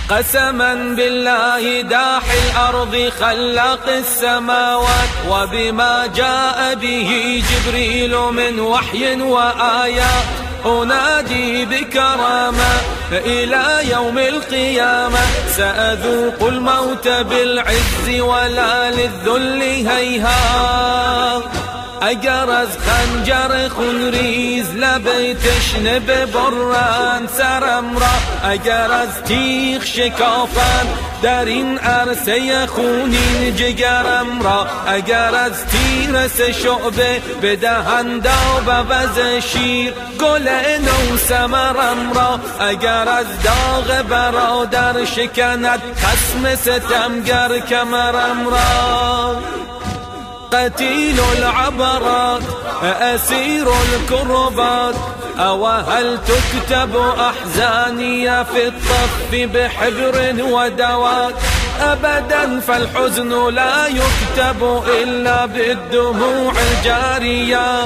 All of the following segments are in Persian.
قسما بالله داحي الأرض خلاق السماوات، وبما جاء به جبريل من وحي وآيات، أنادي بكرامة إلى يوم القيامة، سأذوق الموت بالعز ولا للذل هيهات. اگر خنجر خونریز لب تشنه ببرند سرم را، اگر تیغ شکافند در این عرصه خونین جگرم را، اگر تیر سه شعبه بدهند و بوز شیر گل نو ثمرم را، اگر داغ برادر شکند خصم ستمگر کمرم را. قتيل العبرات أسير الكربات، أو هل تكتب أحزاني في الطف بحبر ودوات؟ أبدا فالحزن لا يكتب إلا بالدموع الجارية.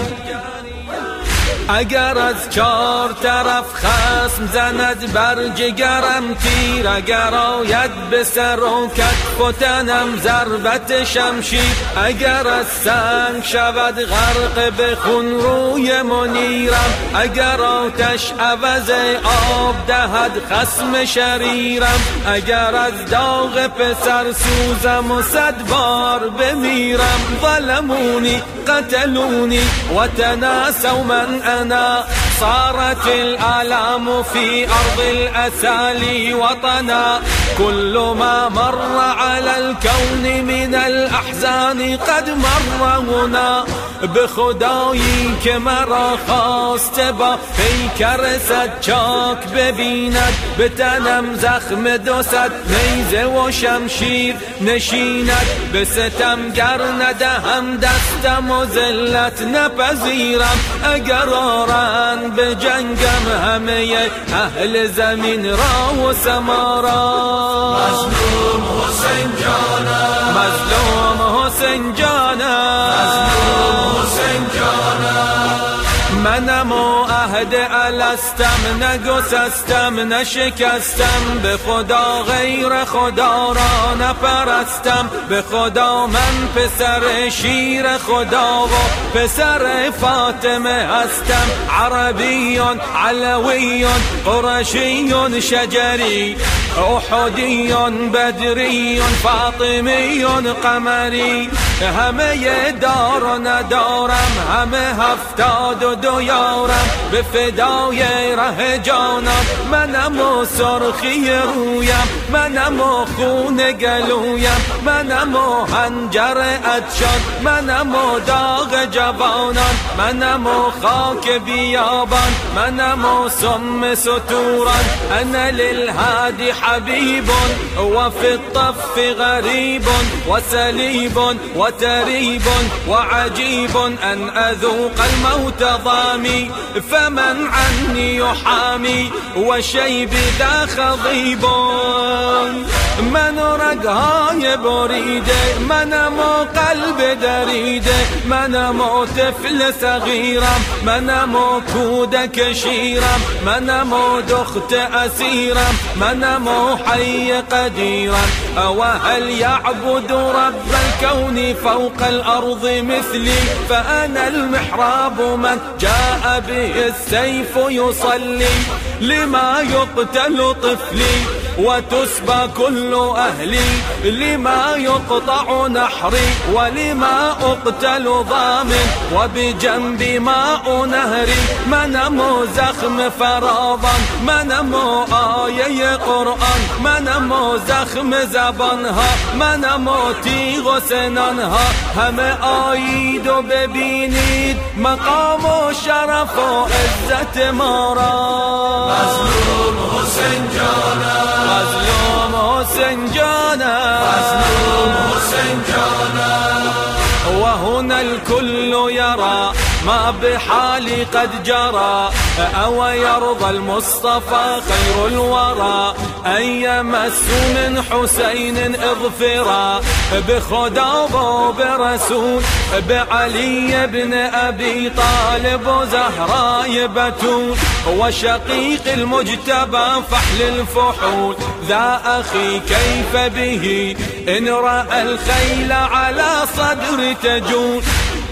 اگر از چار طرف خصم زند بر جگرم تیر، اگر آید به سر و کتف و تنم ضربت شمشیر، اگر از سنگ شود غرق به خون روی منیرم، اگر آتش عوض آب دهد خصم شریرم، اگر از داغ پسر سوزم و 100 بار بمیرم. ظلمونی قتلونی و تناسوا من أنا، صارت الآلام في أرض الأسالي وطنا، كل ما مر على الكون من الأحزان قد مر هنا. به خدایی که مرا خواسته با پیکر 100 چاک ببیند، به تنم زخم 200 نیزه و شمشیر نشیند، به ستمگر ندهم دستم و ذلت نپذیرم. اگر آرند به جنگم همه اهل زمین را و سما را. مظلوم حسین جانم، مظلوم حسین جانم، مظلوم حسین جانم. منم و عهد الستم، نگسستم نشکستم، به خدا غیر خدا را نپرستم. به خدا من پسر شیر خدا و پسر فاطمه هستم. عربیون علویون قرشیون شجری، احدیون بدریون فاطمیون قمری، همه دار و ندارم، همه 72 یارم، به فدای ره جانم. منم و سرخی رویم، منم و خون گلویم، منم و حنجر عطشان، منم و داغ جوانان، منم و خاک بیابان، منم و سم ستوران. انا للهادي حبيب وفي الطف غريب وسليب وتريب وعجيب، أن أذوق الموت ضامي فمن عني يحامي، وشيب ذا خضيب. من رگهای بریده، منم و قلب دریده، منم و طفل صغیرم، منم و کودک شیرم، منم و دخت اسیرم، منم و حی قدیرم. او هل يعبد رب الكون فوق الارض مثلي، فانا المحراب من جاء به السيف يصلي. لما يقتل طفلي وتسبى كل أهلي، لما يقطع نحري ولما أقتل ضامن، وبجنب ماء نهري. منم زخم فراضا، منم آیه قرآن، منم زخم زبانها، منم تیغ و سنانها. همه آیید و ببینید مقام و شرف و عزت ما را. مظلوم حسین جانم، مظلوم حسین جانم، مظلوم حسین جانم. وهنا الكل يرى ما بحالي قد جرى، أو يرضى المصطفى خير الورى. أن يمسوا من حسين اغفرا بخدا وبرسول بعلي بن أبي طالب وزهراء بتول وشقيق المجتبى فحل الفحول ذا أخي كيف به إن رأى الخيل على صدر تجول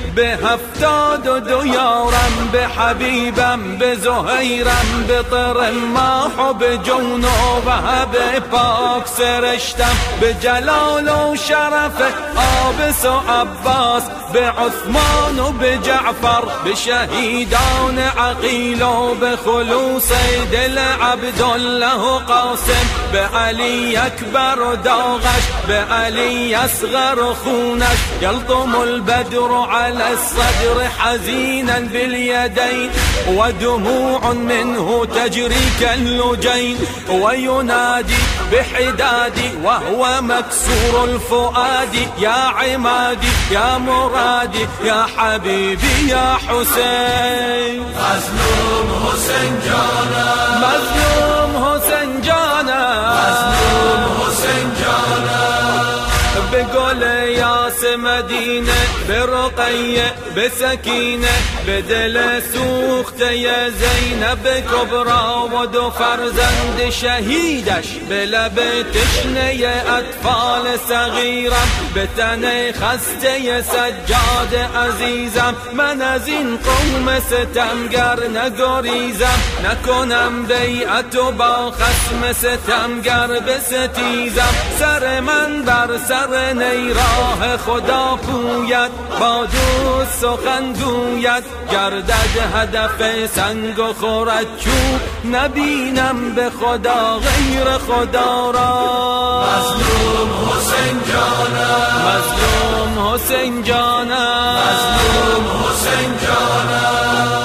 بهفتاد ديارا بحبيبا بزهيرا بطر ماح بجونوبها بباك سرشتم بجلال وشرف آبس وعباس بعثمان وبجعفر بشهيدان عقيل وبخلوص دل عبد الله قاسم بعلي أكبر داغش بعلي أصغر خونش يلطم البدر على الصدر حزينا باليدين ودموع منه تجري كاللجين وينادي بحدادي وهو مكسور الفؤاد يا عمادي يا مرادي يا حبيبي يا حسين مظلوم حسين جانا مظلوم حسين جانا مظلوم حسين جانا بقول ياس مدينة برقية بسكينة بدل سوخت يا زينب كبرى ودو فرزند شهيدش بلبتش يا أطفال صغيرة بتني خست يا سجاد عزيزم من از این قوم ستمگر نگریزم نکنم بیعت با خصم ستمگر بستیزم سر من بر سر نیراه خدا پوید با دوست سخن گوید گردد هدف سنگ و خورد چوب نبینم به خدا غیر خدا را مظلوم حسین جانا مظلوم حسین جانا مظلوم حسین جانا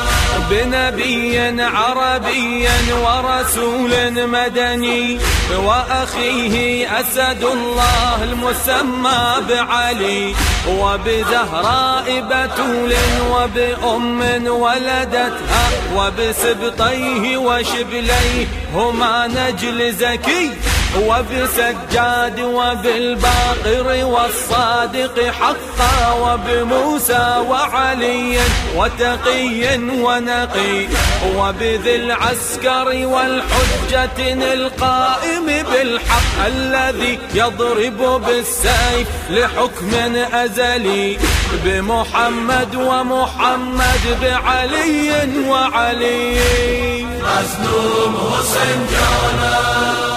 بنبي عربي ورسول مدني وأخيه أسد الله المسمى بعلي وبزهراء بتول وبأم ولدتها وبسبطيه وشبليه هما نجل زكي وبسجاد وبالباقر والصادق حقا وبموسى وعلي وتقي ونقي وبذي العسكر والحجة القائم بالحق الذي يضرب بالسيف لحكم أزلي بمحمد ومحمد بعلي وعلي مظلوم حسين جانا